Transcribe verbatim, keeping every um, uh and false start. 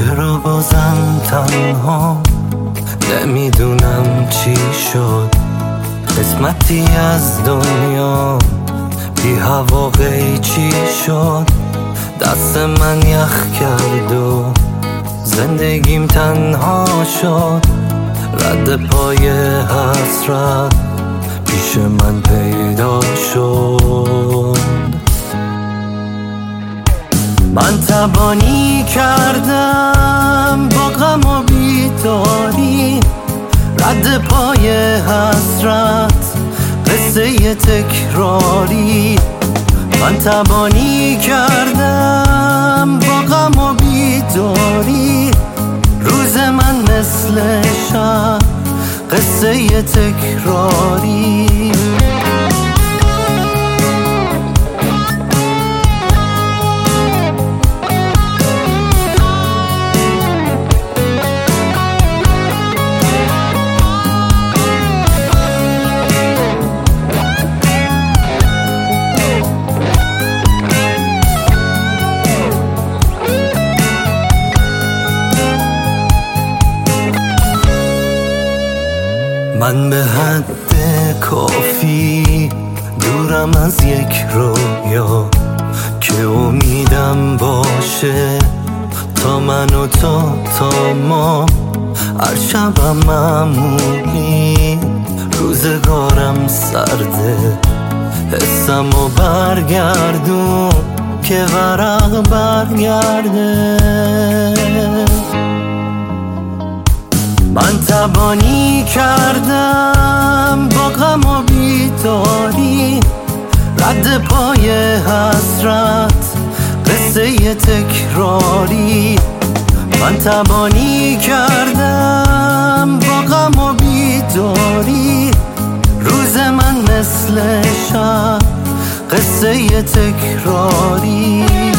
چرا بازم تنها نمیدونم چی شد، قسمتی از دنیا بی هوا قیچی شد، دست من یخ کرد و زندگیم تنها شد، رد پای حسرت پیش من پیدا شد. من تبانی کردم با غم و بیداری، رد پای حسرت قصه تکراری. من تبانی کردم با غم و بیداری، روز من مثل شب قصه تکراری. من به حد کافی دورم از یک رویا که امیدم باشه تا من و تو تا ما. هر شبم معمولی روزگارم سرده، حسم و برگردون که ورق برگرده. من تبانی کردم با غم و بیداری، رد پای حسرت قصه تکراری. من تبانی کردم با غم و بیداری، روز من مثل شب قصه تکراری.